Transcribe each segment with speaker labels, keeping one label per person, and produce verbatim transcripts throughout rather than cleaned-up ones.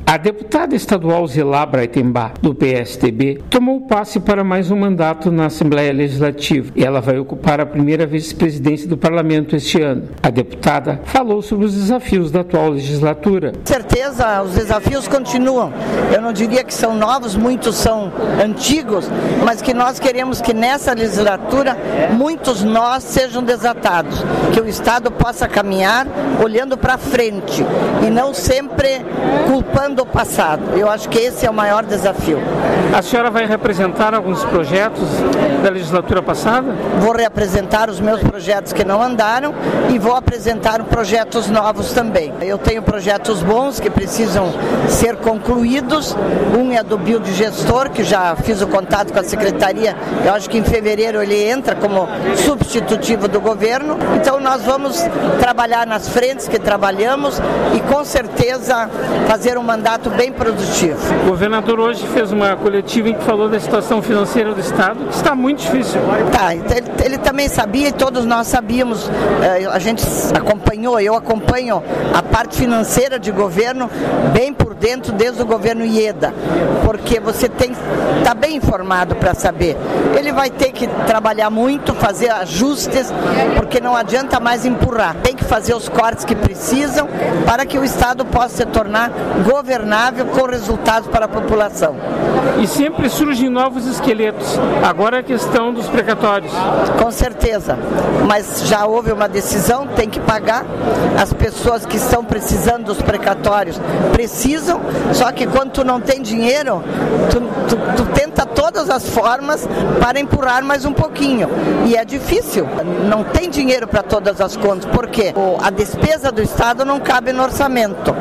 Speaker 1: A deputada estadual Zilá Braitembá, do P S D B, tomou passe para mais um mandato na Assembleia Legislativa e ela vai ocupar a primeira vice-presidência do Parlamento este ano. A deputada falou sobre os desafios da atual legislatura.
Speaker 2: Com certeza, os desafios continuam. Eu não diria que são novos, muitos são antigos, mas que nós queremos que nessa legislatura muitos nós sejam desatados, que o Estado possa caminhar olhando para frente e não sempre culpando o passado. Eu acho que esse é o maior desafio.
Speaker 1: A senhora vai representar alguns projetos da legislatura passada?
Speaker 2: Vou reapresentar os meus projetos que não andaram e vou apresentar projetos novos também. Eu tenho projetos bons que precisam ser concluídos. Um é do biodigestor, que já fiz o contato com a secretaria. Eu acho que em fevereiro ele entra como substitutivo do governo. Então nós vamos trabalhar nas frentes que trabalhamos e com certeza fazer um mandato bem produtivo.
Speaker 1: O governador hoje fez uma coletiva em que falou da situação financeira do Estado, que está muito difícil.
Speaker 2: Tá, ele, ele também sabia e todos nós sabíamos, a gente acompanhou, eu acompanho a parte financeira de governo bem por dentro desde o governo Ieda, porque você tem que estar bem informado para saber. Ele vai ter que trabalhar muito, fazer ajustes, porque não adianta mais empurrar. Tem que fazer os cortes que precisam para que o Estado possa se tornar governável com resultados para a população.
Speaker 1: E sempre surgem novos esqueletos. Agora é a questão dos precatórios.
Speaker 2: Com certeza, mas já houve uma decisão, tem que pagar. As pessoas que estão precisando dos precatórios precisam, só que quando tu não tem dinheiro, tu, tu, tu tenta todas as formas para empurrar mais um pouquinho. E é difícil, não tem dinheiro para todas as contas, porque a despesa do Estado não cabe no orçamento.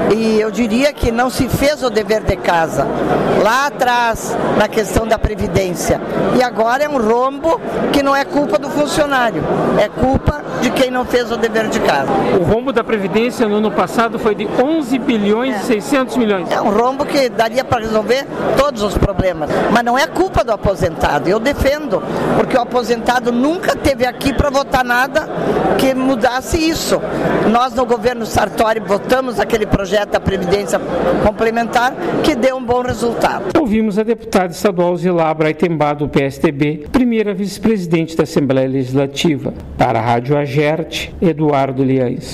Speaker 2: E eu diria que não se fez o dever de casa lá atrás na questão da Previdência. E agora é um rombo que não é culpa do funcionário, é culpa de quem não fez o dever de casa.
Speaker 1: O rombo da Previdência no ano passado foi de onze bilhões e seiscentos milhões.
Speaker 2: É um rombo que daria para resolver todos os problemas, mas não é culpa do aposentado. Eu defendo, porque o aposentado nunca esteve aqui para votar nada que mudasse isso. Nós no governo Sartori votamos aquele projeto da Previdência Complementar que deu um bom resultado.
Speaker 1: Ouvimos a deputada estadual Zilá Braitembá, do P S D B, primeira vice-presidente da Assembleia Legislativa. Para a Rádio Agerte, Eduardo Liães.